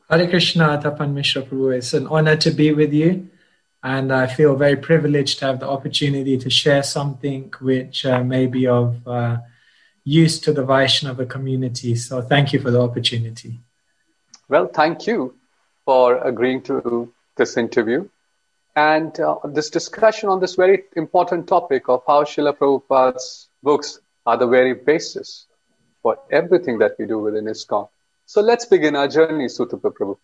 Hare Krishna, Tapan Mishra Prabhu. It's an honor to be with you, and I feel very privileged to have the opportunity to share something which may be of use to the Vaishnava community. So thank you for the opportunity. Well, thank you for agreeing to this interview and this discussion on this very important topic of how Srila Prabhupada's books are the very basis for everything that we do within ISKCON. So let's begin our journey, Sutapa Prabhu.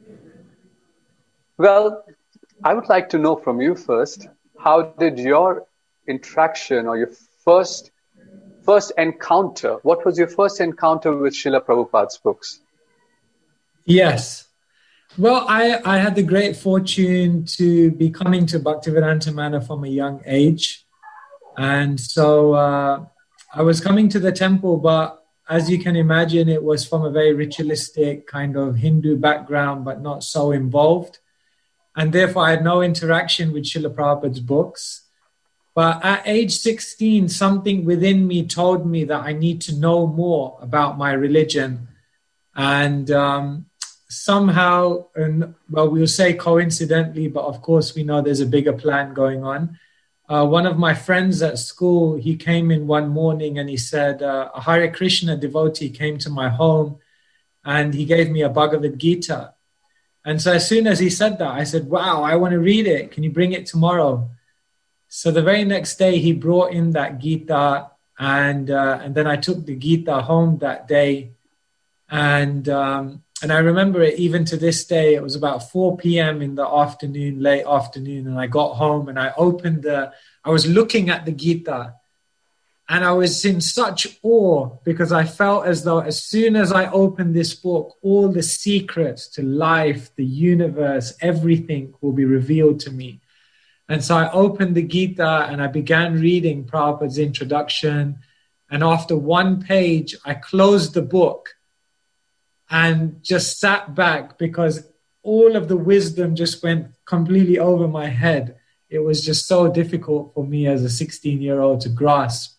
Well, I would like to know from you first, how did your interaction or your first encounter, what was your first encounter with Srila Prabhupada's books? Yes. Well, I had the great fortune to be coming to Bhaktivedanta Manor from a young age. And so I was coming to the temple, but as you can imagine, it was from a very ritualistic kind of Hindu background, but not so involved. And therefore, I had no interaction with Srila Prabhupada's books. But at age 16, something within me told me that I need to know more about my religion. And somehow, we'll say coincidentally, but of course we know there's a bigger plan going on. One of my friends at school, he came in one morning and he said, a Hare Krishna devotee came to my home and he gave me a Bhagavad Gita. And so as soon as he said that, I said, wow, I want to read it. Can you bring it tomorrow? So the very next day he brought in that Gita and then I took the Gita home that day. And I remember it even to this day. It was about 4 p.m. in the afternoon, late afternoon, and I got home and I was looking at the Gita and I was in such awe because I felt as though as soon as I opened this book, all the secrets to life, the universe, everything will be revealed to me. And so I opened the Gita and I began reading Prabhupada's introduction. And after one page, I closed the book and just sat back because all of the wisdom just went completely over my head. It was just so difficult for me as a 16-year-old to grasp.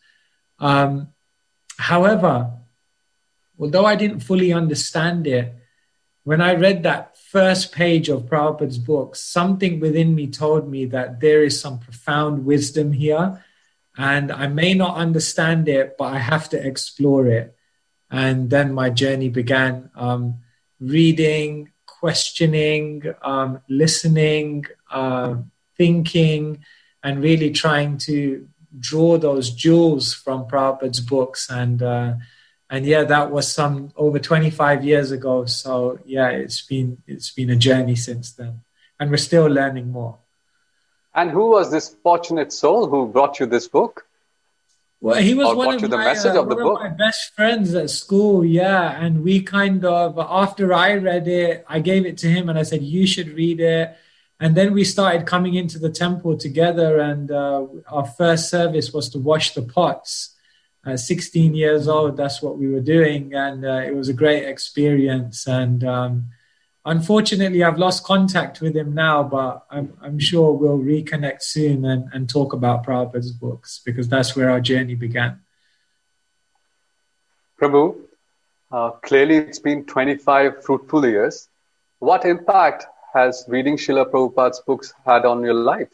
However, although I didn't fully understand it, when I read that first page of Prabhupada's book, something within me told me that there is some profound wisdom here, and I may not understand it, but I have to explore it. And then my journey began, reading, questioning, listening, thinking, and really trying to draw those jewels from Prabhupada's books. And yeah, that was some over 25 years ago. So yeah, it's been a journey since then, and we're still learning more. And who was this fortunate soul who brought you this book? Well, he was one of my best friends at school, yeah. And we kind of, after I read it, I gave it to him and I said, you should read it. And then we started coming into the temple together, and our first service was to wash the pots. 16 years old, that's what we were doing. And it was a great experience. And unfortunately, I've lost contact with him now, but I'm sure we'll reconnect soon and talk about Prabhupada's books, because that's where our journey began. Prabhu, clearly it's been 25 fruitful years. What impact has reading Srila Prabhupada's books had on your life?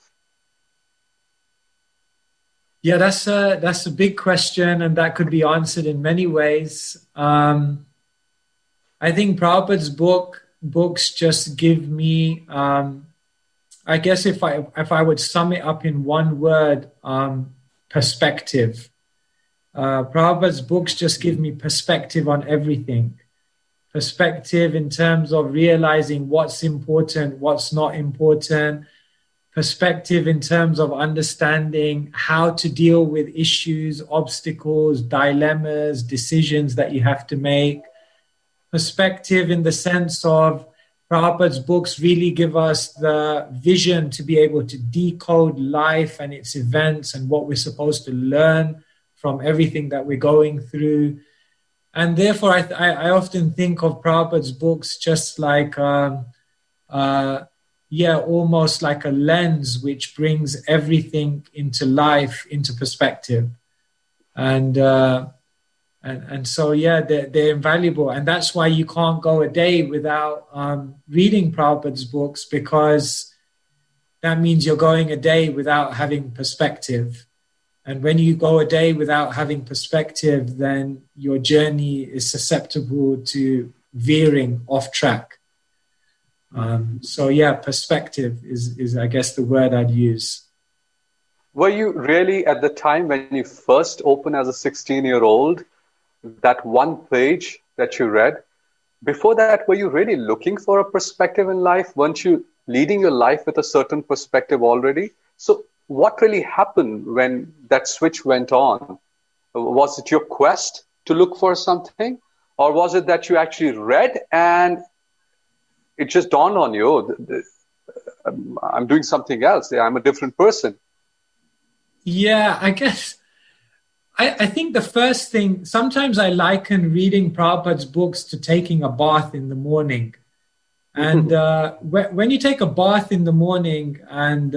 Yeah, that's a big question, and that could be answered in many ways. I think Prabhupada's books just give me, I guess if I would sum it up in one word, perspective. Prabhupada's books just give me perspective on everything. Perspective in terms of realizing what's important, what's not important. Perspective in terms of understanding how to deal with issues, obstacles, dilemmas, decisions that you have to make. Perspective in the sense of Prabhupada's books really give us the vision to be able to decode life and its events and what we're supposed to learn from everything that we're going through. And therefore, I often think of Prabhupada's books just like, almost like a lens which brings everything into life into perspective. And And so, yeah, they're invaluable. And that's why you can't go a day without reading Prabhupada's books, because that means you're going a day without having perspective. And when you go a day without having perspective, then your journey is susceptible to veering off track. So yeah, perspective is, I guess, the word I'd use. Were you really, at the time when you first opened as a 16-year-old, that one page that you read, before that, were you really looking for a perspective in life? Weren't you leading your life with a certain perspective already? So what really happened when that switch went on? Was it your quest to look for something? Or was it that you actually read and it just dawned on you, oh, I'm doing something else. I'm a different person. Yeah, I guess. I think the first thing, sometimes I liken reading Prabhupada's books to taking a bath in the morning. And when you take a bath in the morning, and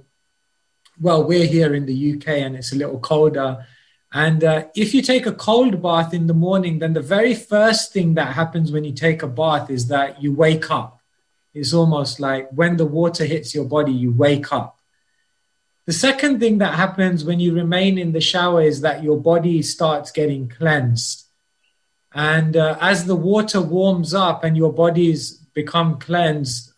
well, we're here in the UK and it's a little colder. And if you take a cold bath in the morning, then the very first thing that happens when you take a bath is that you wake up. It's almost like when the water hits your body, you wake up. The second thing that happens when you remain in the shower is that your body starts getting cleansed. And as the water warms up and your bodies become cleansed,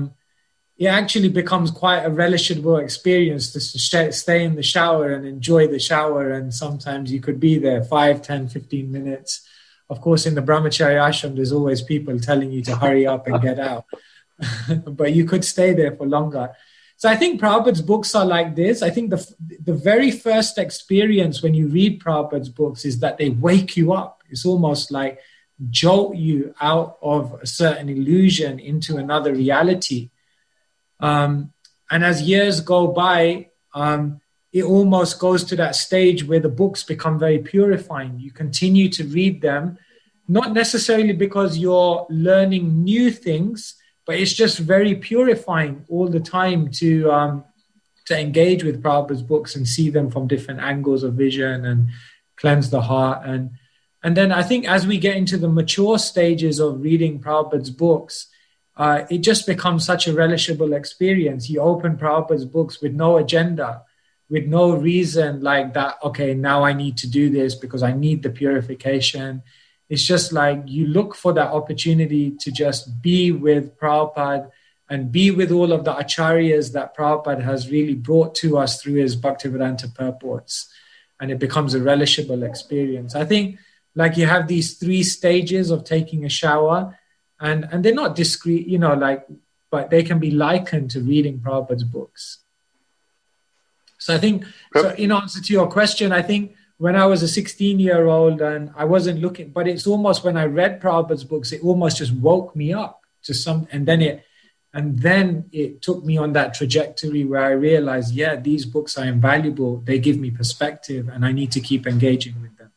it actually becomes quite a relishable experience to stay in the shower and enjoy the shower. And sometimes you could be there 5, 10, 15 minutes. Of course, in the Brahmachari ashram, there's always people telling you to hurry up and get out. But you could stay there for longer. So I think Prabhupada's books are like this. I think the very first experience when you read Prabhupada's books is that they wake you up. It's almost like jolt you out of a certain illusion into another reality. And as years go by, it almost goes to that stage where the books become very purifying. You continue to read them, not necessarily because you're learning new things, but it's just very purifying all the time to engage with Prabhupada's books and see them from different angles of vision and cleanse the heart. And then I think as we get into the mature stages of reading Prabhupada's books, it just becomes such a relishable experience. You open Prabhupada's books with no agenda, with no reason like that, okay, now I need to do this because I need the purification. It's just like you look for that opportunity to just be with Prabhupada and be with all of the acharyas that Prabhupada has really brought to us through his Bhaktivedanta purports. And it becomes a relishable experience. I think like you have these 3 stages of taking a shower, and they're not discrete, but they can be likened to reading Prabhupada's books. So I think, so in answer to your question, I think when I was a 16-year-old and I wasn't looking, but it's almost when I read Prabhupada's books, it almost just woke me up to some, and then it took me on that trajectory where I realized, yeah, these books are invaluable. They give me perspective and I need to keep engaging with them.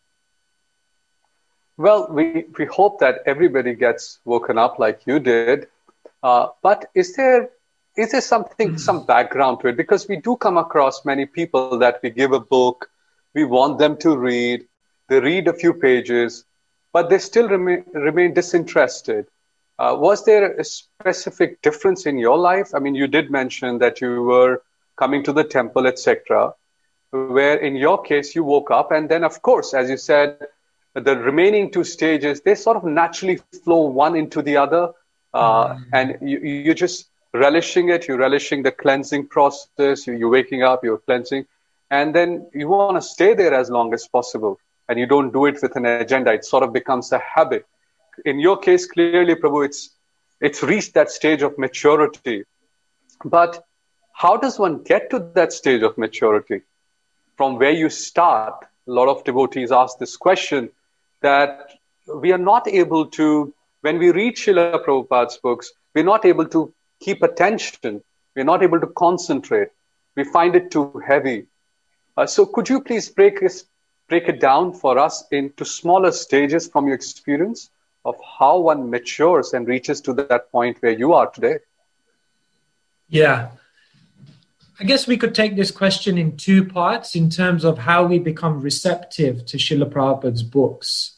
Well, we hope that everybody gets woken up like you did. But is there something, some background to it? Because we do come across many people that we give a book, we want them to read, they read a few pages, but they still remain disinterested. Was there a specific difference in your life? I mean, you did mention that you were coming to the temple, etc., where in your case you woke up, and then, of course, as you said, the remaining 2 stages, they sort of naturally flow one into the other, and you're just relishing it, you're relishing the cleansing process, you're waking up, you're cleansing, and then you want to stay there as long as possible, and you don't do it with an agenda. It sort of becomes a habit. In your case, clearly, Prabhu, it's reached that stage of maturity. But how does one get to that stage of maturity? From where you start, a lot of devotees ask this question, that we are not able to, when we read Srila Prabhupada's books, we're not able to keep attention. We're not able to concentrate. We find it too heavy. So could you please break it down for us into smaller stages from your experience of how one matures and reaches to that point where you are today? Yeah. I guess we could take this question in two parts in terms of how we become receptive to Srila Prabhupada's books.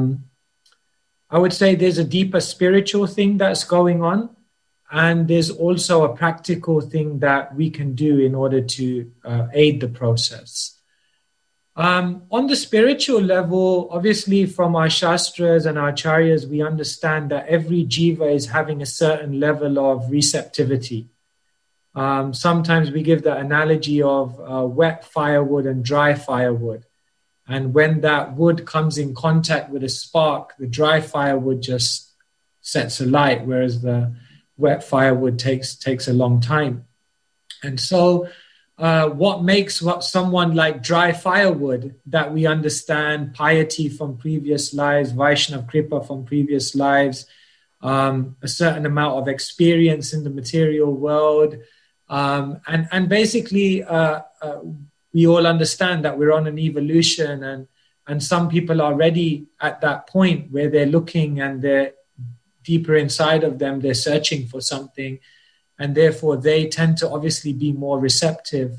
I would say there's a deeper spiritual thing that's going on, and there's also a practical thing that we can do in order to aid the process. On the spiritual level, obviously from our shastras and our acharyas, we understand that every jiva is having a certain level of receptivity. Sometimes we give the analogy of wet firewood and dry firewood. And when that wood comes in contact with a spark, the dry firewood just sets alight, whereas the wet firewood takes a long time. And so what makes someone like dry firewood, that we understand piety from previous lives, Vaishnava Kripa from previous lives, a certain amount of experience in the material world, and basically we all understand that we're on an evolution, and some people are already at that point where they're looking and they're deeper inside of them, they're searching for something, and therefore they tend to obviously be more receptive.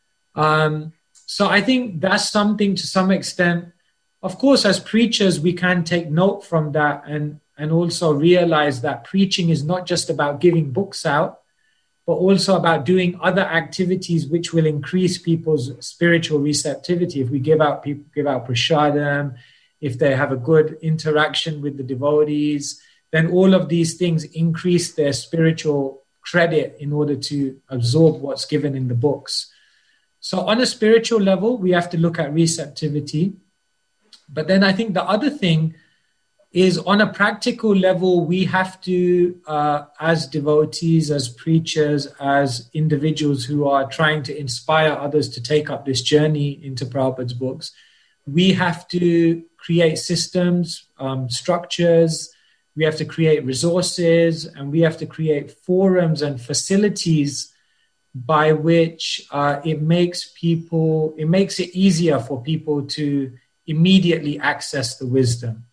So I think that's something to some extent. Of course, as preachers, we can take note from that and also realize that preaching is not just about giving books out, but also about doing other activities which will increase people's spiritual receptivity. If we give out prasadam, if they have a good interaction with the devotees, then all of these things increase their spiritual credit in order to absorb what's given in the books. So on a spiritual level, we have to look at receptivity. But then I think the other thing is, on a practical level, we have to, as devotees, as preachers, as individuals who are trying to inspire others to take up this journey into Prabhupada's books, we have to create systems, structures, we have to create resources, and we have to create forums and facilities by which it makes it easier for people to immediately access the wisdom.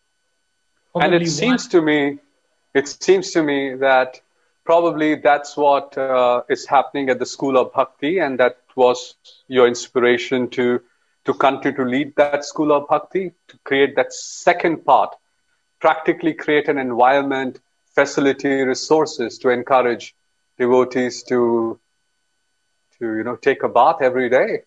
And it seems to me that probably that's what is happening at the School of Bhakti, and that was your inspiration to continue to lead that School of Bhakti, to create that second part, practically create an environment, facility, resources to encourage devotees to take a bath every day.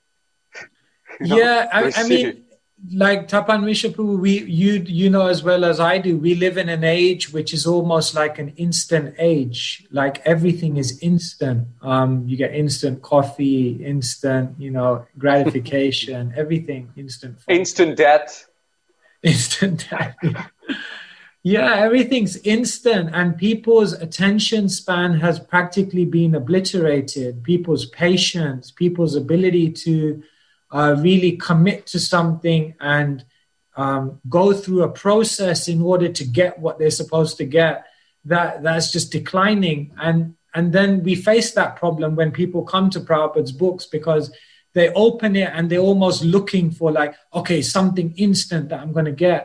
I mean, like Tapan Vishaprabhu, you know as well as I do, we live in an age which is almost like an instant age. Like everything is instant. You get instant coffee, instant, gratification, everything instant. Instant death. Instant death. Yeah, everything's instant, and people's attention span has practically been obliterated. People's patience, people's ability to really commit to something and go through a process in order to get what they're supposed to get, that's just declining. And then we face that problem when people come to Prabhupada's books, because they open it and they're almost looking for something instant that I'm going to get.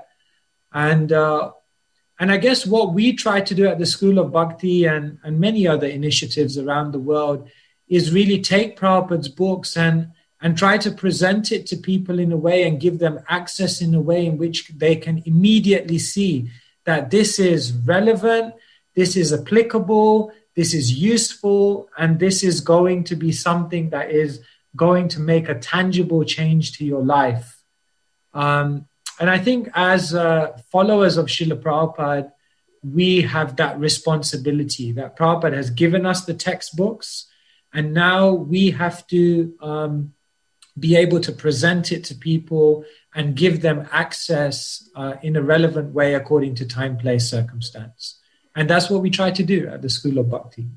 And I guess what we try to do at the School of Bhakti and many other initiatives around the world is really take Prabhupada's books and try to present it to people in a way and give them access in a way in which they can immediately see that this is relevant, this is applicable, this is useful, and this is going to be something that is going to make a tangible change to your life. And I think as followers of Srila Prabhupada, we have that responsibility that Prabhupada has given us the textbooks, and now we have to be able to present it to people and give them access in a relevant way according to time, place, circumstance. And that's what we try to do at the School of Bhakti.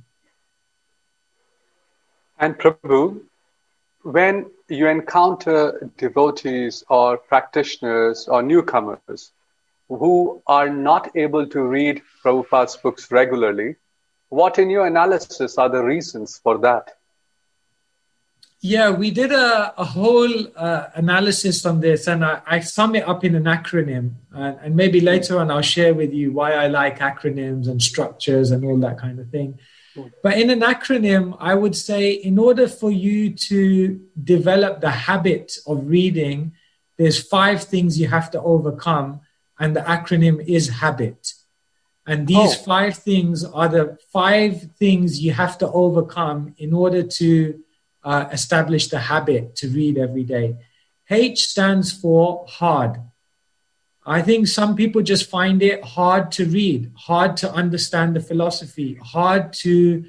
And Prabhu, when you encounter devotees or practitioners or newcomers who are not able to read Prabhupada's books regularly, what in your analysis are the reasons for that? Yeah, we did a whole analysis on this, and I sum it up in an acronym. And maybe later on I'll share with you why I like acronyms and structures and all that kind of thing. But in an acronym, I would say in order for you to develop the habit of reading, there's 5 things you have to overcome, and the acronym is habit. And these 5 things are the 5 things you have to overcome in order to establish the habit to read every day. H stands for hard. I think some people just find it hard to read, hard to understand the philosophy, hard to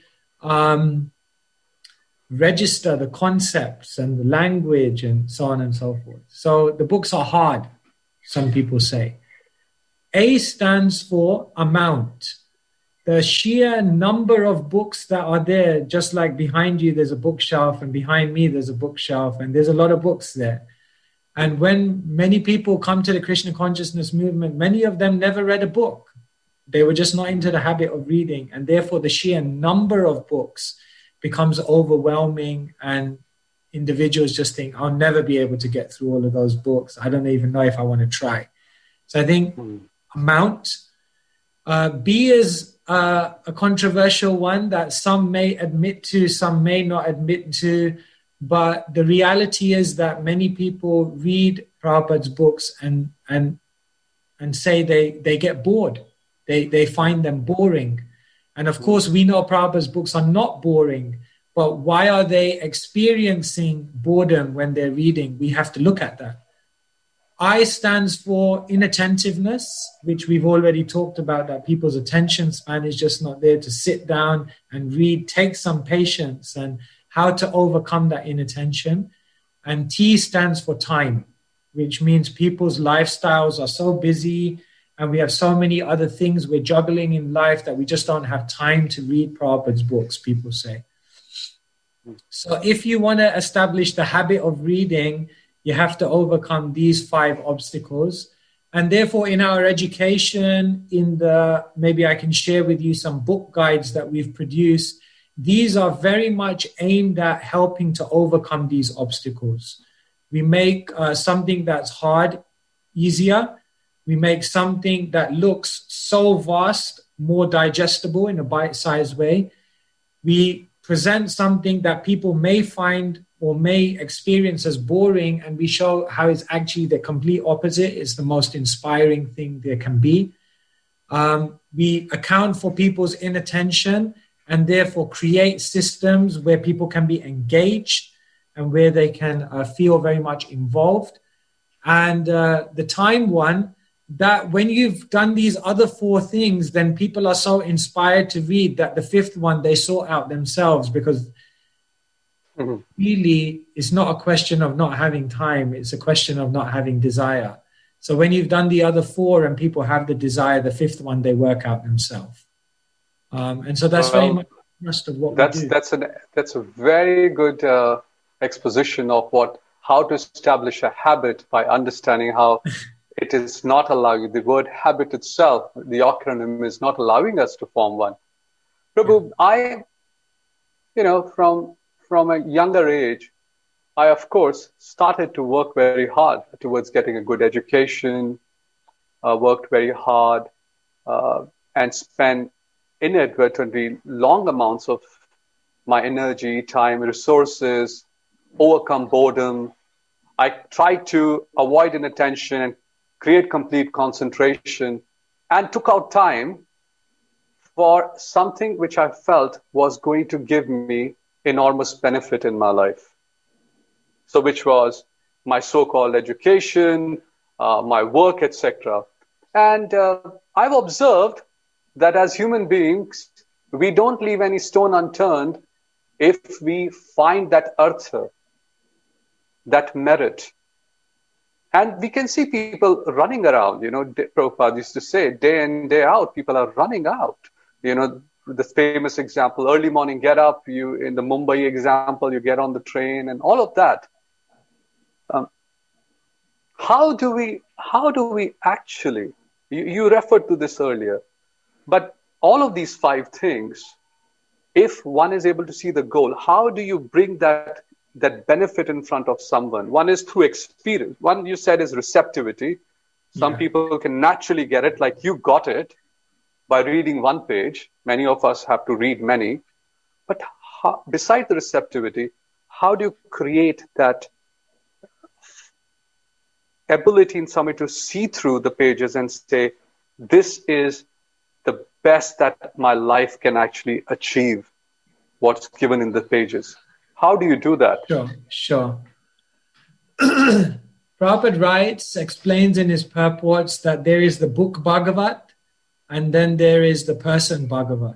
register the concepts and the language and so on and so forth. So the books are hard, some people say. A stands for amount. The sheer number of books that are there, just like behind you there's a bookshelf and behind me there's a bookshelf and there's a lot of books there. And when many people come to the Krishna consciousness movement, many of them never read a book. They were just not into the habit of reading. And therefore the sheer number of books becomes overwhelming and individuals just think, I'll never be able to get through all of those books. I don't even know if I want to try. So I think amount. B is a controversial one that some may admit to, some may not admit to. But the reality is that many people read Prabhupada's books and say they get bored. They find them boring. And of course, we know Prabhupada's books are not boring. But why are they experiencing boredom when they're reading? We have to look at that. I stands for inattentiveness, which we've already talked about, that people's attention span is just not there to sit down and read. Take some patience and how to overcome that inattention. And T stands for time, which means people's lifestyles are so busy and we have so many other things we're juggling in life that we just don't have time to read Prabhupada's books, people say. So if you want to establish the habit of reading, you have to overcome these 5 obstacles. And therefore, in our education, maybe I can share with you some book guides that we've produced. These are very much aimed at helping to overcome these obstacles. We make something that's hard easier. We make something that looks so vast more digestible in a bite-sized way. We present something that people may find or may experience as boring, and we show how it's actually the complete opposite. It's the most inspiring thing there can be. We account for people's inattention and therefore create systems where people can be engaged and where they can feel very much involved. And the time one, that when you've done these other 4 things, then people are so inspired to read that the 5th one they sort out themselves, because really it's not a question of not having time, it's a question of not having desire. So when you've done the other 4 and people have the desire, the 5th one they work out themselves. And so that's very much most of what we do. That's a very good exposition of how to establish a habit by understanding how it is not allowing, the word habit itself, the acronym is not allowing us to form one. Prabhu, from a younger age, I, of course, started to work very hard towards getting a good education, worked very hard, and spent inadvertently long amounts of my energy, time, resources, overcome boredom. I tried to avoid inattention and create complete concentration, and took out time for something which I felt was going to give me enormous benefit in my life. So which was my so-called education, my work, etc. And I've observed that as human beings, we don't leave any stone unturned if we find that artha, that merit. And we can see people running around, Prabhupada used to say, day in, day out, people are running out. The famous example, early morning get up, in the Mumbai example, you get on the train and all of that. How do we actually, you referred to this earlier, but all of these 5 things, if one is able to see the goal, how do you bring that benefit in front of someone? One is through experience. One you said is receptivity. Some people can naturally get it, like you got it by reading 1 page. Many of us have to read many. But beside the receptivity, how do you create that ability in somebody to see through the pages and say, this is the best that my life can actually achieve, what's given in the pages? How do you do that? Sure. Prabhupada explains in his purports that there is the book Bhagavat and then there is the person Bhagavat.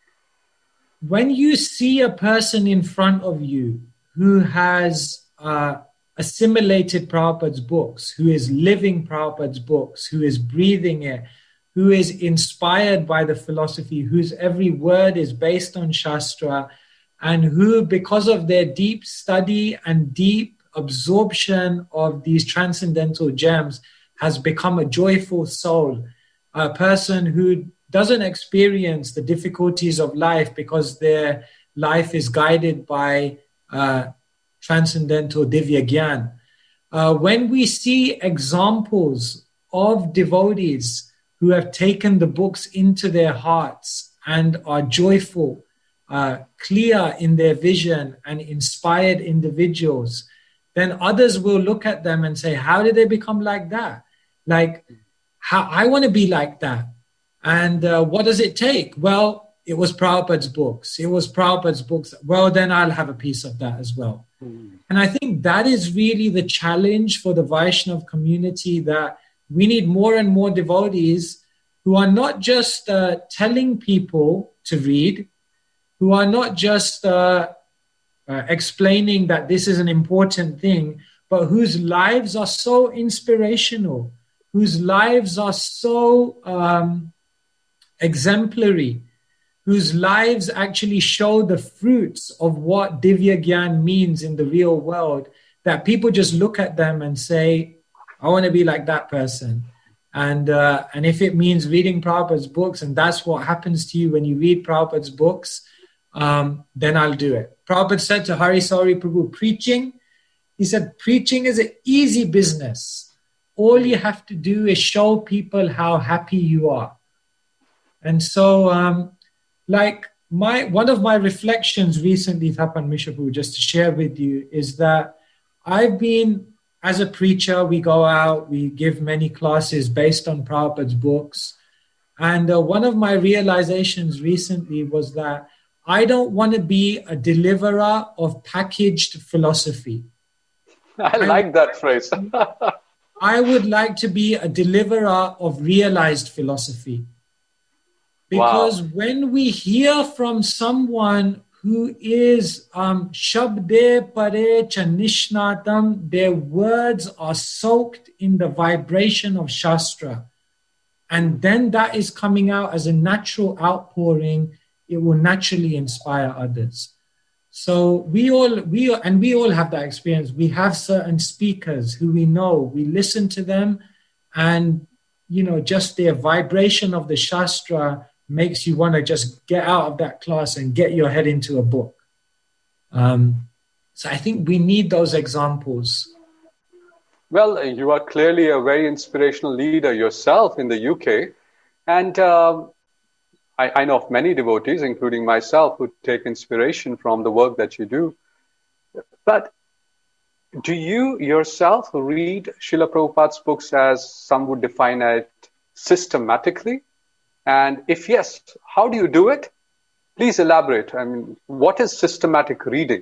When you see a person in front of you who has assimilated Prabhupada's books, who is living Prabhupada's books, who is breathing it, who is inspired by the philosophy, whose every word is based on Shastra, and who, because of their deep study and deep absorption of these transcendental gems, has become a joyful soul, a person who doesn't experience the difficulties of life because their life is guided by transcendental Divya Gyan. When we see examples of devotees who have taken the books into their hearts and are joyful, clear in their vision and inspired individuals, then others will look at them and say, how did they become like that? Like, how I want to be like that. And what does it take? Well, it was Prabhupada's books. It was Prabhupada's books. Well, then I'll have a piece of that as well. And I think that is really the challenge for the Vaishnava community, that we need more and more devotees who are not just telling people to read, who are not just explaining that this is an important thing, but whose lives are so inspirational, whose lives are so exemplary, whose lives actually show the fruits of what Divya Gyan means in the real world, that people just look at them and say, I want to be like that person. And if it means reading Prabhupada's books, and that's what happens to you when you read Prabhupada's books, then I'll do it. Prabhupada said to Hari Sauri Prabhu, he said, preaching is an easy business. All you have to do is show people how happy you are. And so, one of my reflections recently, Thapan Mishapu, just to share with you, is that I've been, as a preacher, we go out, we give many classes based on Prabhupada's books. And one of my realizations recently was that I don't want to be a deliverer of packaged philosophy. I like that phrase. I would like to be a deliverer of realized philosophy. Because when we hear from someone who is Shabde Pare Chanishnatam, their words are soaked in the vibration of Shastra. And then that is coming out as a natural outpouring, it will naturally inspire others. So we all have that experience. We have certain speakers who we know, we listen to them, and just their vibration of the Shastra makes you want to just get out of that class and get your head into a book. So I think we need those examples. Well, you are clearly a very inspirational leader yourself in the UK. And I know of many devotees, including myself, who take inspiration from the work that you do. But do you yourself read Srila Prabhupada's books as some would define it systematically? And if yes, how do you do it? Please elaborate. I mean, what is systematic reading?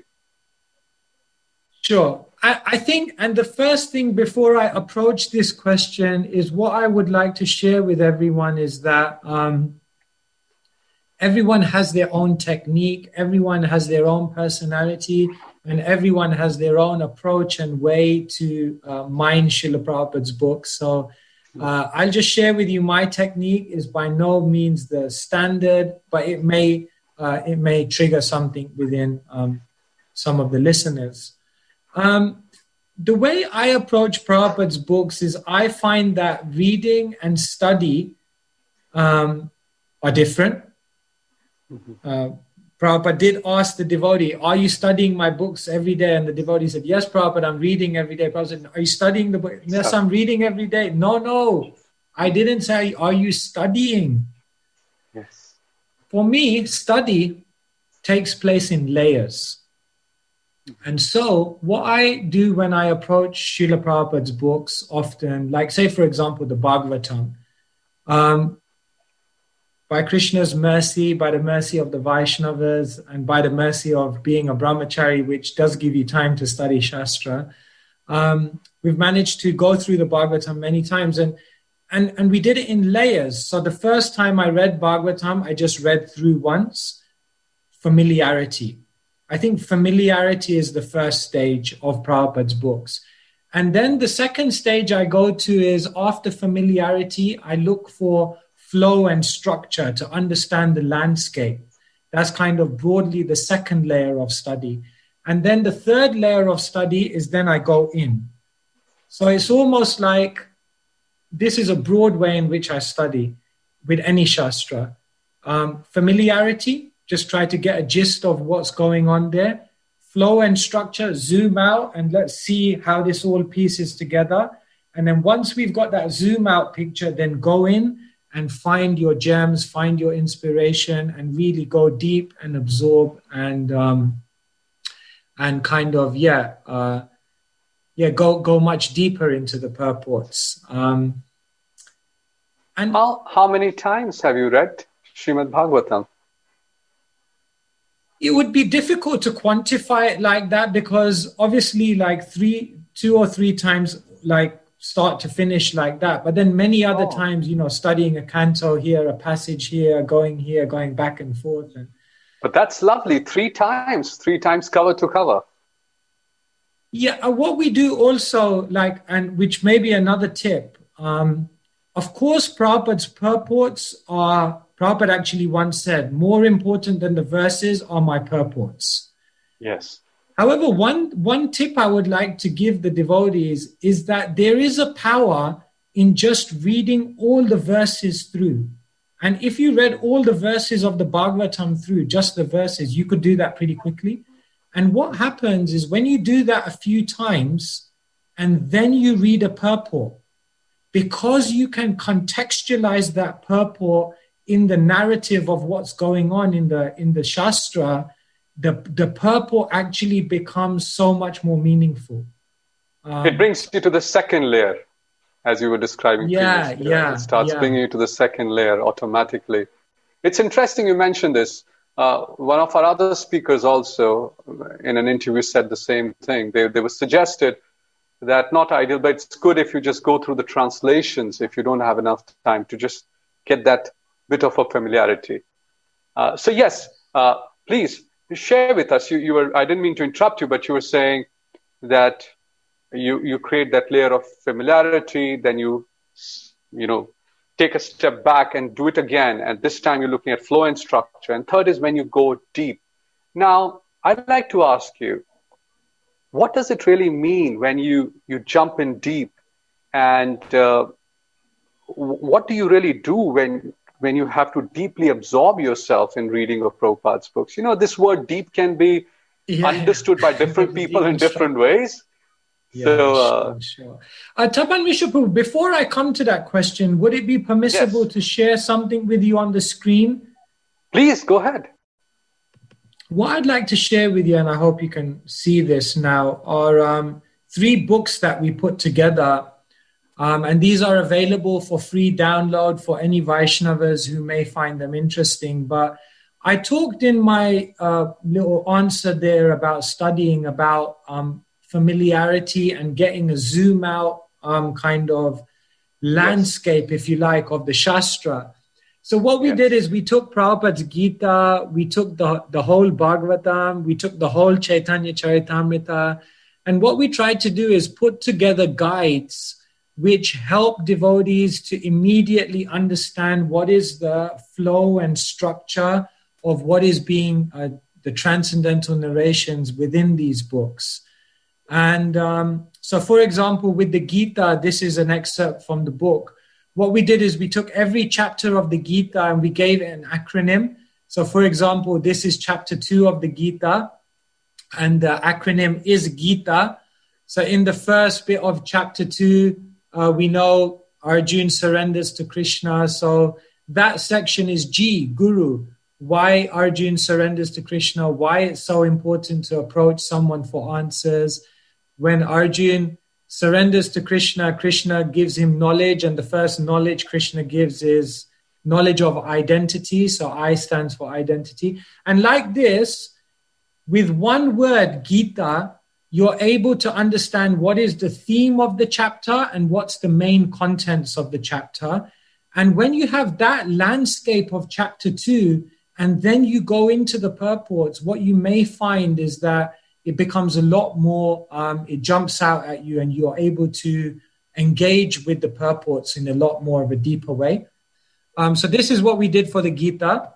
Sure. I think, and the first thing before I approach this question is what I would like to share with everyone is that everyone has their own technique, everyone has their own personality, and everyone has their own approach and way to mine Srila Prabhupada's books. So I'll just share with you my technique is by no means the standard, but it may trigger something within some of the listeners. The way I approach Prabhupada's books is I find that reading and study are different. Prabhupada did ask the devotee, are you studying my books every day? And the devotee said, yes, Prabhupada, I'm reading every day. Prabhupada said, are you studying the book? Yes, I'm reading every day. No, I didn't say, are you studying? Yes. For me, study takes place in layers. And so what I do when I approach Srila Prabhupada's books often, like say, for example, the Bhagavatam, by Krishna's mercy, by the mercy of the Vaishnavas, and by the mercy of being a brahmachari, which does give you time to study Shastra, we've managed to go through the Bhagavatam many times. And we did it in layers. So the first time I read Bhagavatam, I just read through once, familiarity. I think familiarity is the first stage of Prabhupada's books. And then the second stage I go to is after familiarity, I look for flow and structure to understand the landscape. That's kind of broadly the second layer of study. And then the third layer of study is then I go in. So it's almost like this is a broad way in which I study with any Shastra. Familiarity, just try to get a gist of what's going on there. Flow and structure, zoom out and let's see how this all pieces together. And then once we've got that zoom out picture, then go in and find your gems, find your inspiration, and really go deep and absorb and kind of go much deeper into the purports. And how many times have you read Srimad Bhagavatam? It would be difficult to quantify it like that because obviously like 2 or 3 times like start to finish like that. But then many other times, studying a canto here, a passage here, going back and forth. But that's lovely. 3 times cover to cover. Yeah, what we do also and which may be another tip, of course, Prabhupada's purports are, Prabhupada actually once said, more important than the verses are my purports. Yes. However, one tip I would like to give the devotees is that there is a power in just reading all the verses through. And if you read all the verses of the Bhagavatam through, just the verses, you could do that pretty quickly. And what happens is when you do that a few times and then you read a purport, because you can contextualize that purport in the narrative of what's going on in the Shastra, the purport actually becomes so much more meaningful. It brings you to the second layer, as you were describing previously. It starts bringing you to the second layer automatically. It's interesting you mentioned this. One of our other speakers also, in an interview, said the same thing. They were suggested that not ideal, but it's good if you just go through the translations if you don't have enough time to just get that bit of a familiarity. So yes, please share with us. You were, I didn't mean to interrupt you, but you were saying that you create that layer of familiarity, then you take a step back and do it again. And this time you're looking at flow and structure. And third is when you go deep. Now, I'd like to ask you, what does it really mean when you jump in deep? And what do you really do when you have to deeply absorb yourself in reading of Prabhupada's books? This word deep can be understood by different people in different ways. Yeah, sure. Tapan Vishwaprabhu, before I come to that question, would it be permissible to share something with you on the screen? Please, go ahead. What I'd like to share with you, and I hope you can see this now, are 3 books that we put together. And these are available for free download for any Vaishnavas who may find them interesting. But I talked in my little answer there about studying about familiarity and getting a zoom out kind of landscape, if you like, of the Shastra. So what we did is we took Prabhupada's Gita, we took the whole Bhagavatam, we took the whole Chaitanya Charitamrita, and what we tried to do is put together guides which help devotees to immediately understand what is the flow and structure of what is being the transcendental narrations within these books. And so, for example, with the Gita, this is an excerpt from the book. What we did is we took every chapter of the Gita and we gave it an acronym. So, for example, this is chapter 2 of the Gita, and the acronym is Gita. So in the first bit of chapter 2, we know Arjuna surrenders to Krishna. So that section is G, Guru. why Arjun surrenders to Krishna, why it's so important to approach someone for answers. When Arjun surrenders to Krishna, Krishna gives him knowledge, and the first knowledge Krishna gives is knowledge of identity. So I stands for identity. And like this, with one word, Gita, you're able to understand what is the theme of the chapter and what's the main contents of the chapter. And when you have that landscape of chapter 2, and then you go into the purports, what you may find is that it becomes a lot more, it jumps out at you, and you're able to engage with the purports in a lot more of a deeper way. So this is what we did for the Gita.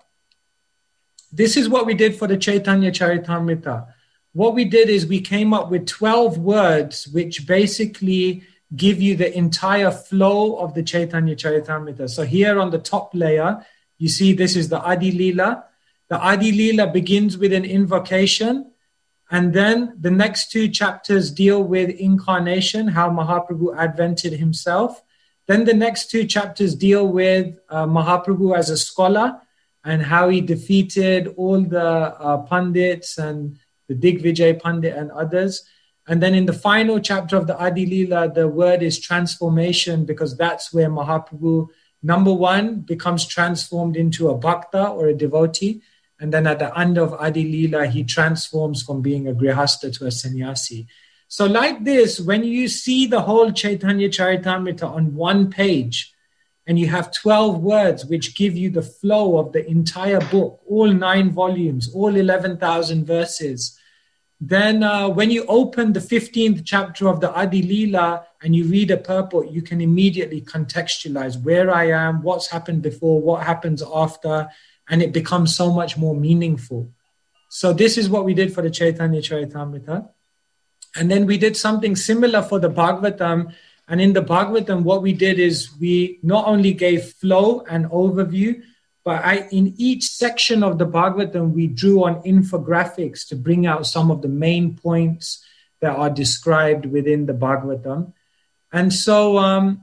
This is what we did for the Chaitanya Charitamrita. What we did is we came up with 12 words which basically give you the entire flow of the Chaitanya Charitamrita. So here on the top layer, you see this is the Adi Leela. The Adi Leela begins with an invocation, and then the next 2 chapters deal with incarnation, how Mahaprabhu advented himself. Then the next 2 chapters deal with Mahaprabhu as a scholar and how he defeated all the Pandits and the Digvijay Pandit and others. And then in the final chapter of the Adi Leela, the word is transformation, because that's where Mahaprabhu, number 1, becomes transformed into a bhakta or a devotee. And then at the end of Adi Leela, he transforms from being a grihastha to a sannyasi. So like this, when you see the whole Chaitanya Charitamrita on one page, and you have 12 words which give you the flow of the entire book, all 9 volumes, all 11,000 verses, then when you open the 15th chapter of the Adi Leela and you read a purport, you can immediately contextualize where I am, what's happened before, what happens after, and it becomes so much more meaningful. So this is what we did for the Chaitanya Charitamrita. And then we did something similar for the Bhagavatam. And in the Bhagavatam, what we did is we not only gave flow and overview, but in each section of the Bhagavatam, we drew on infographics to bring out some of the main points that are described within the Bhagavatam. And so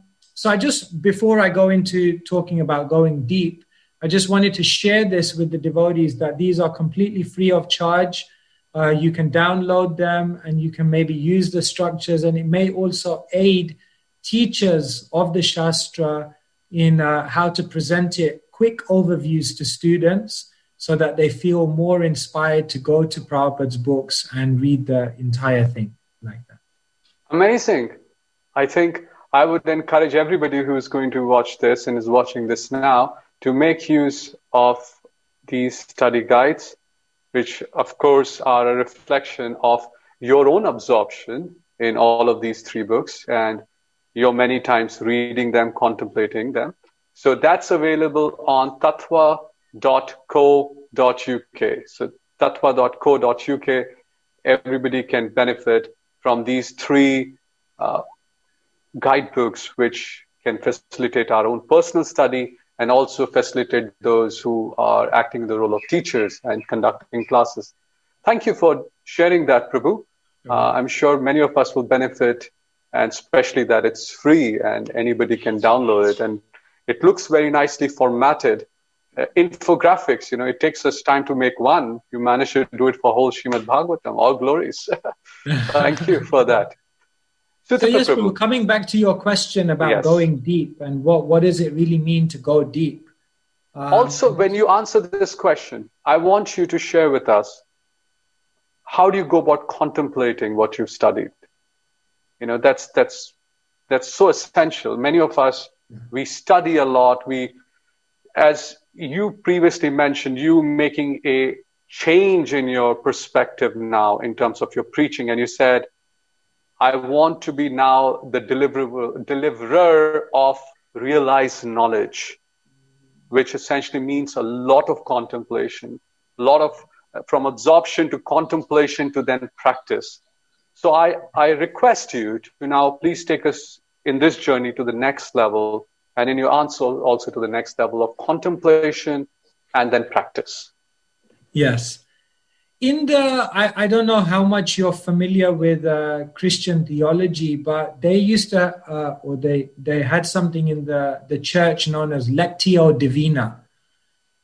I just, before I go into talking about going deep, I just wanted to share this with the devotees that these are completely free of charge. You can download them and you can maybe use the structures, and it may also aid teachers of the Shastra in how to present it, quick overviews to students so that they feel more inspired to go to Prabhupada's books and read the entire thing like that. Amazing. I think I would encourage everybody who is going to watch this and is watching this now to make use of these study guides, which of course are a reflection of your own absorption in all of these 3 books, and you're many times reading them, contemplating them. So that's available on tattva.co.uk. So tattva.co.uk, everybody can benefit from these 3 guidebooks, which can facilitate our own personal study and also facilitate those who are acting the role of teachers and conducting classes. Thank you for sharing that, Prabhu. I'm sure many of us will benefit, and especially that it's free and anybody can download it. And it looks very nicely formatted. Infographics, it takes us time to make one. You managed to do it for whole Srimad Bhagavatam. All glories. Thank you for that. So yes, Prabhu, coming back to your question about going deep and what does it really mean to go deep? Also, when you answer this question, I want you to share with us, how do you go about contemplating what you've studied? That's so essential. Many of us, we study a lot. As you previously mentioned, you making a change in your perspective now in terms of your preaching, and you said, I want to be now the deliverer of realized knowledge, which essentially means a lot of contemplation, a lot of from absorption to contemplation to then practice. So I request you to now please take us in this journey to the next level, and in your answer also to the next level of contemplation and then practice. Yes. I don't know how much you're familiar with Christian theology, but they used to, they had something in the church known as Lectio Divina.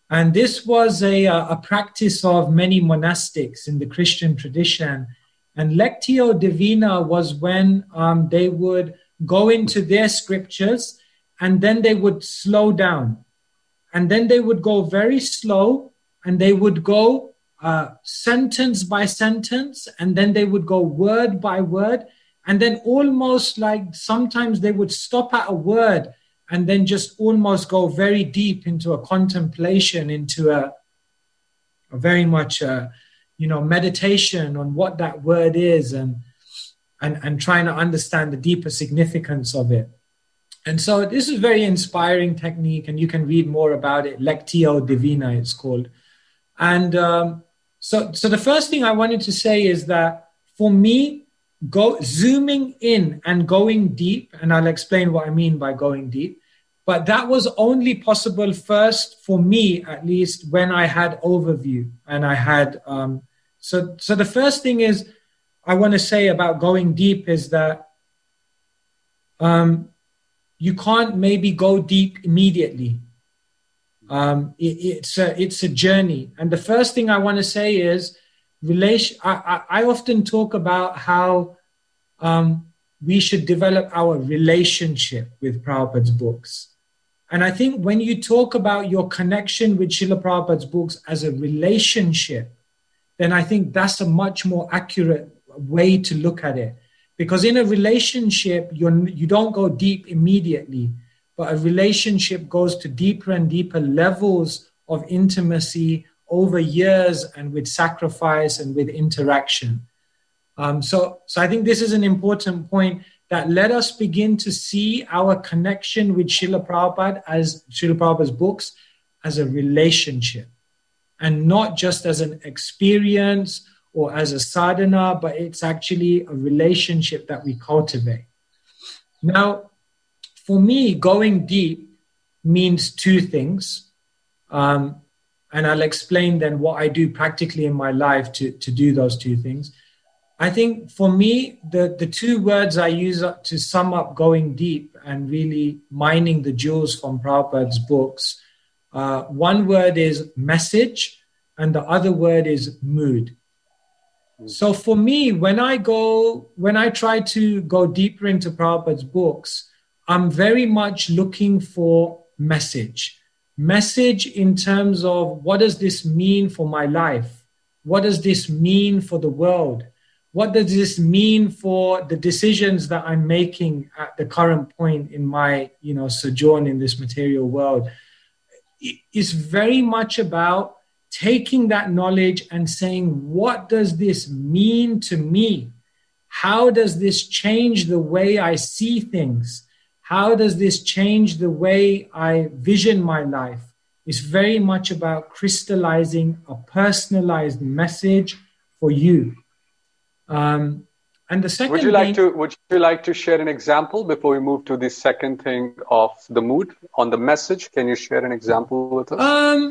And this was a practice of many monastics in the Christian tradition. And Lectio Divina was when they would go into their scriptures and then they would slow down. And then they would go very slow and they would go sentence by sentence, and then they would go word by word. And then almost like sometimes they would stop at a word and then just almost go very deep into a contemplation, into a very much, meditation on what that word is and trying to understand the deeper significance of it. And so this is a very inspiring technique, and you can read more about it. Lectio Divina, it's called. And so the first thing I wanted to say is that for me, zooming in and going deep, and I'll explain what I mean by going deep, but that was only possible first for me, at least, when I had overview and I had, so the first thing is I want to say about going deep is that you can't maybe go deep immediately. It's a journey. And the first thing I want to say is I often talk about how we should develop our relationship with Prabhupada's books. And I think when you talk about your connection with Srila Prabhupada's books as a relationship, then I think that's a much more accurate way to look at it. Because in a relationship, you don't go deep immediately, but a relationship goes to deeper and deeper levels of intimacy over years and with sacrifice and with interaction. So I think this is an important point, that let us begin to see our connection with Srila Prabhupada's books as a relationship, and not just as an experience or as a sadhana, but it's actually a relationship that we cultivate. Now, for me, going deep means two things. And I'll explain then what I do practically in my life to do those two things. I think for me, the two words I use to sum up going deep and really mining the jewels from Prabhupada's books, one word is message and the other word is mood. So for me, when I try to go deeper into Prabhupada's books, I'm very much looking for message. Message in terms of, what does this mean for my life? What does this mean for the world? What does this mean for the decisions that I'm making at the current point in my, sojourn in this material world? It's very much about taking that knowledge and saying, what does this mean to me? How does this change the way I see things? How does this change the way I vision my life? It's very much about crystallizing a personalized message for you. And the second would you like to share an example before we move to the second thing of the mood on the message? Can you share an example with us?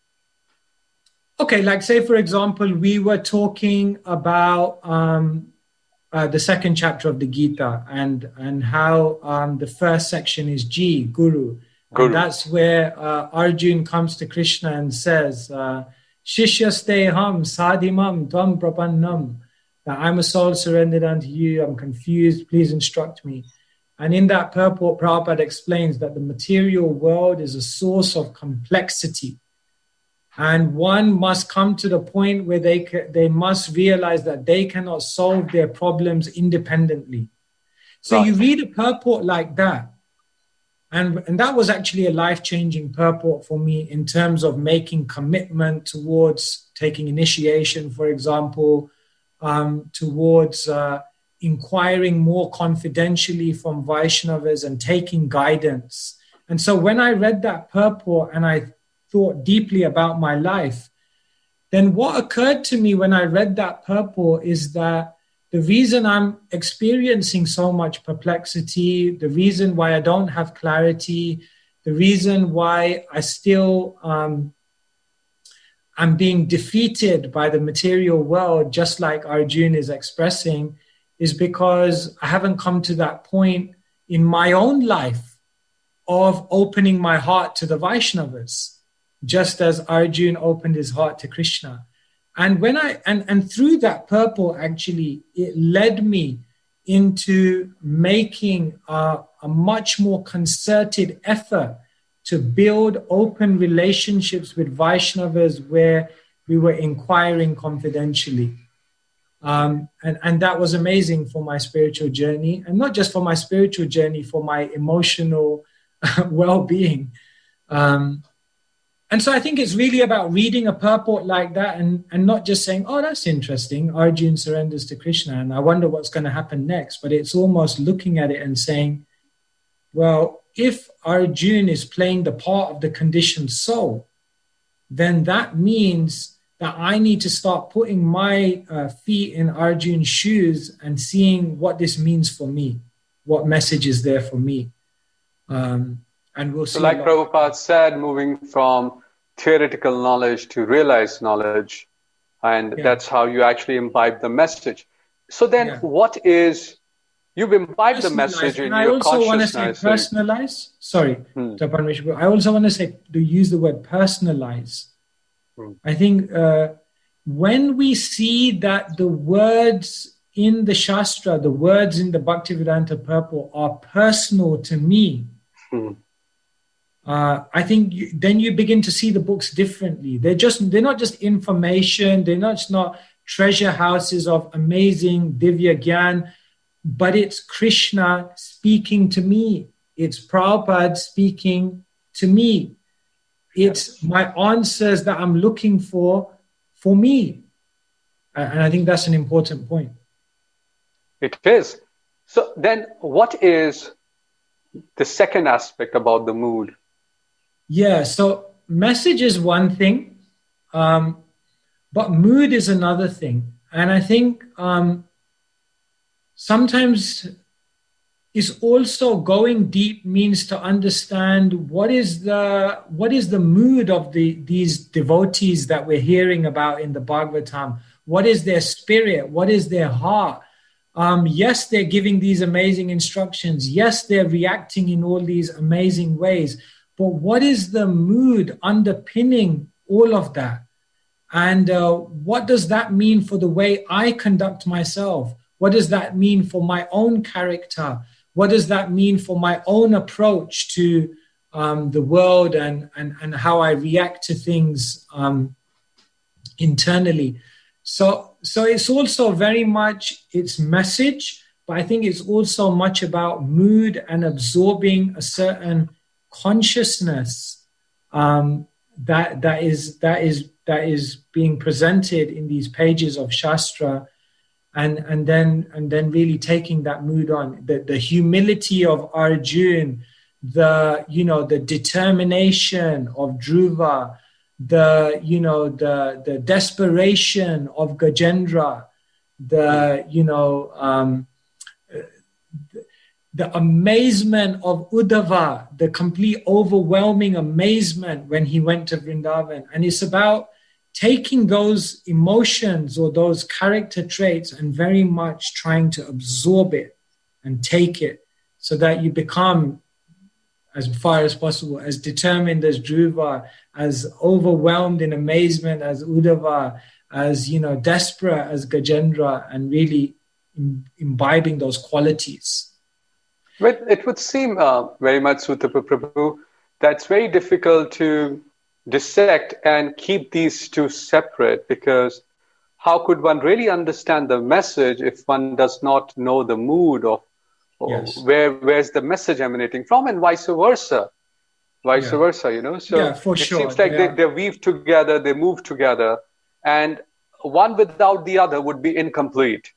Okay, like say, for example, we were talking about the second chapter of the Gita and how the first section is G, Guru. And that's where Arjun comes to Krishna and says, Shishyasteham sadhimam tvam prapannam. That I'm a soul surrendered unto you, I'm confused, please instruct me. And in that purport, Prabhupada explains that the material world is a source of complexity. And one must come to the point where they must realize that they cannot solve their problems independently. So right. You read a purport like that, and that was actually a life-changing purport for me in terms of making commitment towards taking initiation, for example, towards inquiring more confidentially from Vaishnavas and taking guidance. And so when I read that purport and I thought deeply about my life, then what occurred to me when I read that purport is that the reason I'm experiencing so much perplexity, the reason why I don't have clarity, the reason why I still I'm being defeated by the material world, just like Arjun is expressing, is because I haven't come to that point in my own life of opening my heart to the Vaishnavas. just as Arjun opened his heart to Krishna. And when and through that purport, actually, it led me into making a much more concerted effort to build open relationships with Vaishnavas where we were inquiring confidentially. And that was amazing for my spiritual journey, and not just for my spiritual journey, for my emotional well-being. And so I think it's really about reading a purport like that and not just saying, oh, that's interesting, Arjun surrenders to Krishna, and I wonder what's going to happen next. But it's almost looking at it and saying, well, if Arjun is playing the part of the conditioned soul, then that means that I need to start putting my feet in Arjun's shoes and seeing what this means for me, what message is there for me. And we'll see. So like Prabhupada said, moving from theoretical knowledge to realized knowledge, and that's how you actually imbibe the message. So then what is, you've imbibed the message in your consciousness. I also want to say personalize. Sorry, I also want to say, to use the word personalize. I think when we see that the words in the Shastra, the words in the Bhaktivedanta purport are personal to me, I think then you begin to see the books differently. They're not just information. They're not treasure houses of amazing Divya Gyan, but it's Krishna speaking to me. It's Prabhupada speaking to me. It's my answers that I'm looking for me. And I think that's an important point. It is. So then what is the second aspect about the mood? Yeah, so message is one thing, but mood is another thing. And I think sometimes is also going deep means to understand what is the mood of these devotees that we're hearing about in the Bhagavatam. What is their spirit? What is their heart? Yes, they're giving these amazing instructions. Yes, they're reacting in all these amazing ways. But what is the mood underpinning all of that? And what does that mean for the way I conduct myself? What does that mean for my own character? What does that mean for my own approach to the world and how I react to things internally? So it's also very much its message, but I think it's also much about mood and absorbing a certain consciousness that is being presented in these pages of Shastra. And then really taking that mood on, the humility of Arjun, the determination of Dhruva, the desperation of Gajendra, the amazement of Uddhava, the complete overwhelming amazement when he went to Vrindavan. And it's about taking those emotions or those character traits and very much trying to absorb it and take it so that you become, as far as possible, as determined as Dhruva, as overwhelmed in amazement as Uddhava, as desperate as Gajendra, and really imbibing those qualities. But it would seem very much, Sutapa Prabhu, that's very difficult to dissect and keep these two separate, because how could one really understand the message if one does not know the mood of where's the message emanating from, and vice versa, so for sure. Seems like they weave together, they move together, and one without the other would be incomplete.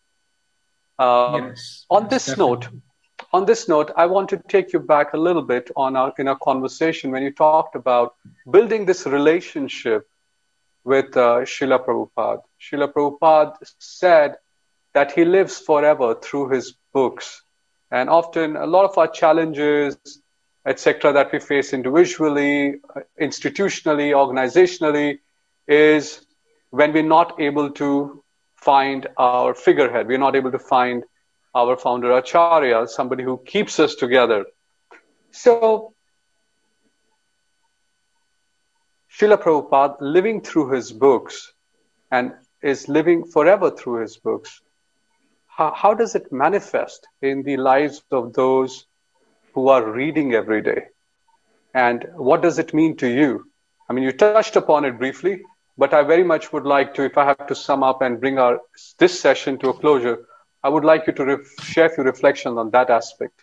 On this note, I want to take you back a little bit in our conversation when you talked about building this relationship with Srila Prabhupada. Srila Prabhupada said that he lives forever through his books. And often a lot of our challenges, etc., that we face individually, institutionally, organizationally, is when we're not able to find our figurehead. We're not able to find our founder Acharya, somebody who keeps us together. So Srila Prabhupada living through his books and is living forever through his books, how does it manifest in the lives of those who are reading every day? And what does it mean to you? I mean, you touched upon it briefly, but I very much would like to, if I have to sum up and bring this session to a closure, I would like you to share your reflections on that aspect.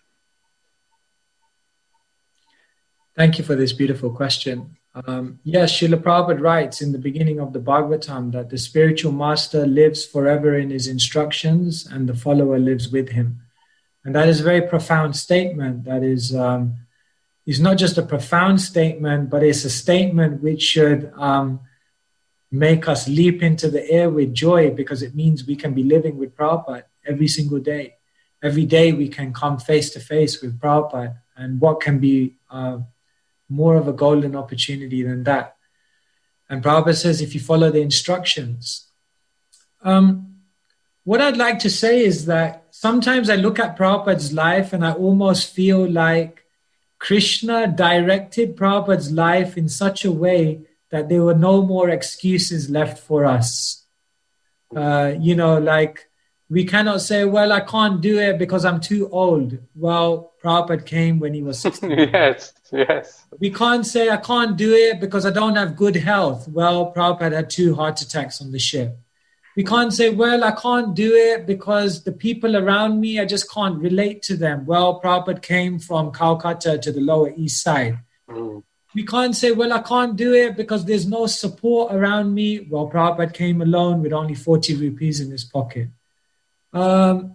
Thank you for this beautiful question. Yes, Srila Prabhupada writes in the beginning of the Bhagavatam that the spiritual master lives forever in his instructions and the follower lives with him. And that is a very profound statement. That is not just a profound statement, but it's a statement which should make us leap into the air with joy, because it means we can be living with Prabhupada every single day. Every day we can come face to face with Prabhupada. And what can be more of a golden opportunity than that? And Prabhupada says, if you follow the instructions. What I'd like to say is that sometimes I look at Prabhupada's life and I almost feel like Krishna directed Prabhupada's life in such a way that there were no more excuses left for us. Like we cannot say, well, I can't do it because I'm too old. Well, Prabhupada came when he was 16. Yes. We can't say, I can't do it because I don't have good health. Well, Prabhupada had 2 heart attacks on the ship. We can't say, well, I can't do it because the people around me, I just can't relate to them. Well, Prabhupada came from Calcutta to the Lower East Side. We can't say, well, I can't do it because there's no support around me. Well, Prabhupada came alone with only 40 rupees in his pocket. And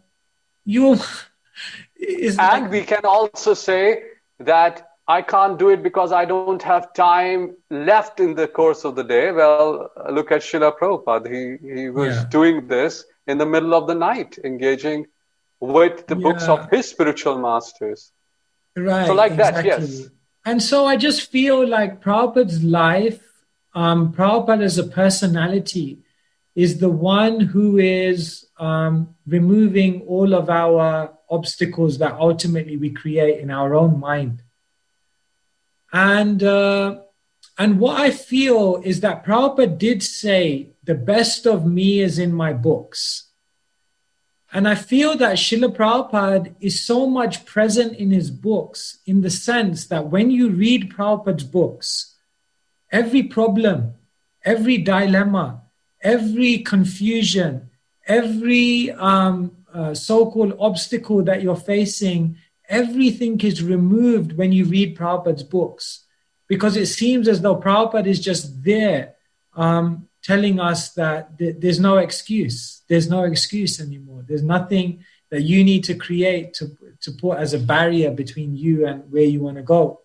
we can also say that I can't do it because I don't have time left in the course of the day. Well, look at Srila Prabhupada. He was doing this in the middle of the night, engaging with the books of his spiritual masters. Right. So like that, yes. And so I just feel like Prabhupada's life, Prabhupada as a personality, is the one who is removing all of our obstacles that ultimately we create in our own mind. And what I feel is that Prabhupada did say, the best of me is in my books. And I feel that Srila Prabhupada is so much present in his books, in the sense that when you read Prabhupada's books, every problem, every dilemma, every confusion, every so-called obstacle that you're facing, everything is removed when you read Prabhupada's books, because it seems as though Prabhupada is just there telling us that there's no excuse. There's no excuse anymore. There's nothing that you need to create to put as a barrier between you and where you want to go.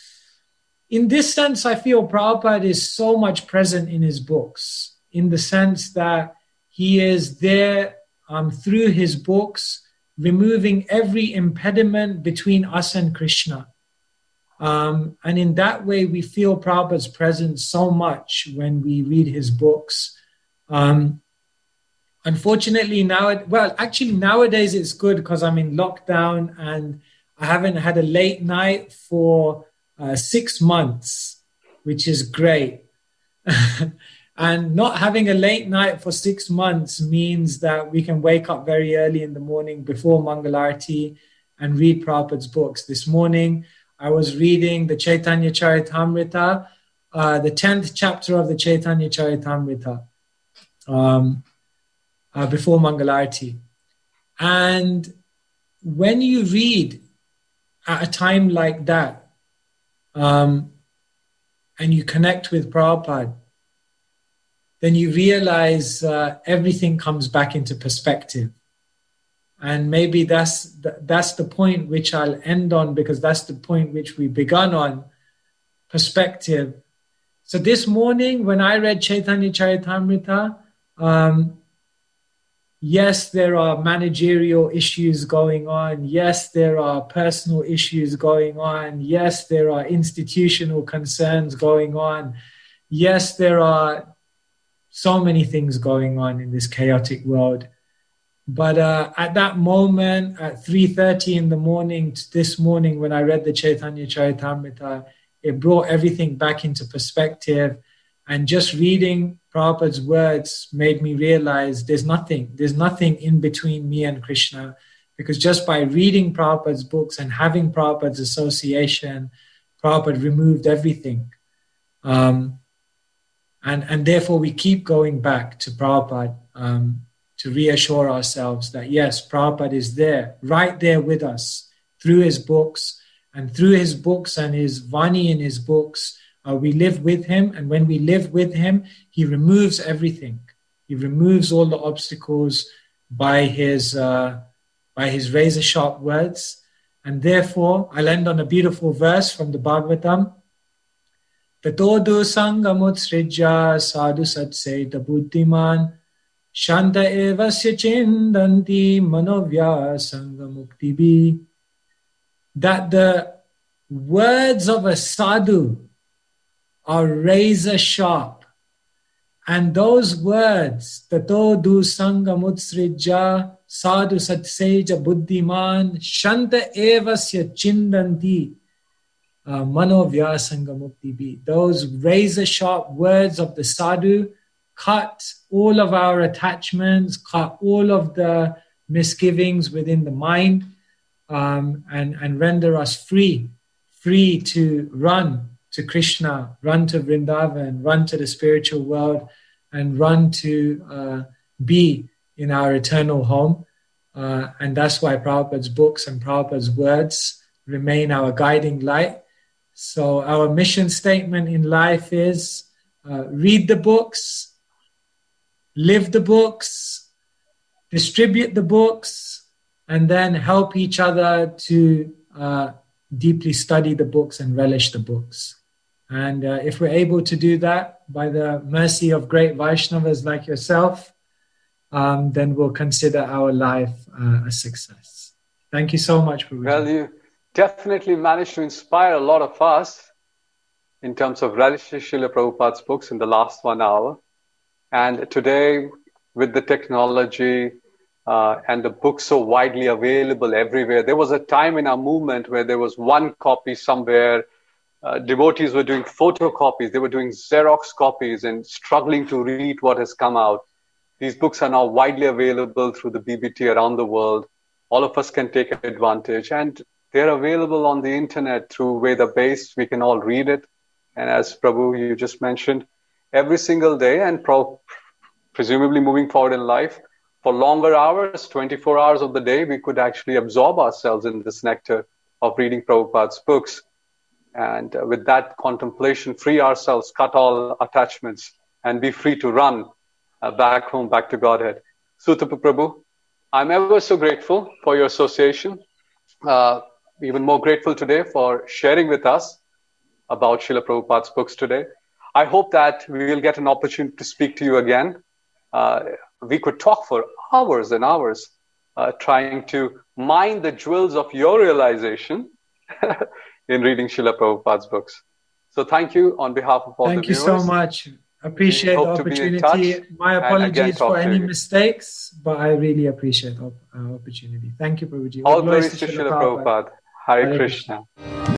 In this sense, I feel Prabhupada is so much present in his books, in the sense that he is there through his books, removing every impediment between us and Krishna. And in that way, we feel Prabhupada's presence so much when we read his books. Unfortunately, nowadays it's good because I'm in lockdown and I haven't had a late night for 6 months, which is great. And not having a late night for 6 months means that we can wake up very early in the morning before Mangalarti and read Prabhupada's books. This morning, I was reading the Chaitanya Charitamrita, the 10th chapter of the Chaitanya Charitamrita before Mangalarti. And when you read at a time like that, and you connect with Prabhupada, then you realize everything comes back into perspective. And maybe that's the point which I'll end on, because that's the point which we begun on, perspective. So this morning when I read Chaitanya Charitamrita, yes, there are managerial issues going on. Yes, there are personal issues going on. Yes, there are institutional concerns going on. Yes, there are so many things going on in this chaotic world. But at that moment, at 3:30 in the morning, this morning, when I read the Chaitanya Charitamrita, it brought everything back into perspective. And just reading Prabhupada's words made me realize there's nothing in between me and Krishna, because just by reading Prabhupada's books and having Prabhupada's association, Prabhupada removed everything. And therefore we keep going back to Prabhupada to reassure ourselves that yes, Prabhupada is there, right there with us through his books, and through his books and his Vani in his books, we live with him. And when we live with him, he removes everything. He removes all the obstacles by his razor-sharp words. And therefore, I'll end on a beautiful verse from the Bhagavatam. Tatodu sangamutsrija sadhu satseta buddhiman shanta evasya chindanti manovya sangamuktibi. That the words of a sadhu are razor sharp, and those words, Tatodu sangamutsrija sadhu satseja buddhiman shanta evasya chindanti manovyasangamuktibi. Those razor sharp words of the sadhu cut all of our attachments, cut all of the misgivings within the mind, and render us free to run to Krishna, run to Vrindavan, run to the spiritual world, and run to be in our eternal home. And that's why Prabhupada's books and Prabhupada's words remain our guiding light. So our mission statement in life is read the books, live the books, distribute the books, and then help each other to deeply study the books and relish the books. And if we're able to do that by the mercy of great Vaishnavas like yourself, then we'll consider our life a success. Thank you so much, Prabhuji. Well, you definitely managed to inspire a lot of us in terms of relishing Srila Prabhupada's books in the last 1 hour. And today, with the technology and the books so widely available everywhere, there was a time in our movement where there was one copy somewhere. Devotees were doing photocopies, they were doing Xerox copies and struggling to read what has come out. These books are now widely available through the BBT around the world. All of us can take advantage, and they're available on the internet through Veda-based. We can all read it. And as Prabhu, you just mentioned, every single day, and presumably moving forward in life, for longer hours, 24 hours of the day, we could actually absorb ourselves in this nectar of reading Prabhupada's books. And with that contemplation, free ourselves, cut all attachments, and be free to run back home, back to Godhead. Sutapa Prabhu, I'm ever so grateful for your association. Even more grateful today for sharing with us about Srila Prabhupada's books today. I hope that we will get an opportunity to speak to you again. We could talk for hours and hours trying to mine the jewels of your realization in reading Srila Prabhupada's books. So thank you on behalf of all the viewers. Thank you so much. Appreciate the opportunity. My apologies for any mistakes, but I really appreciate the opportunity. Thank you, Prabhuji. All glories to Srila Prabhupada. Hare Krishna.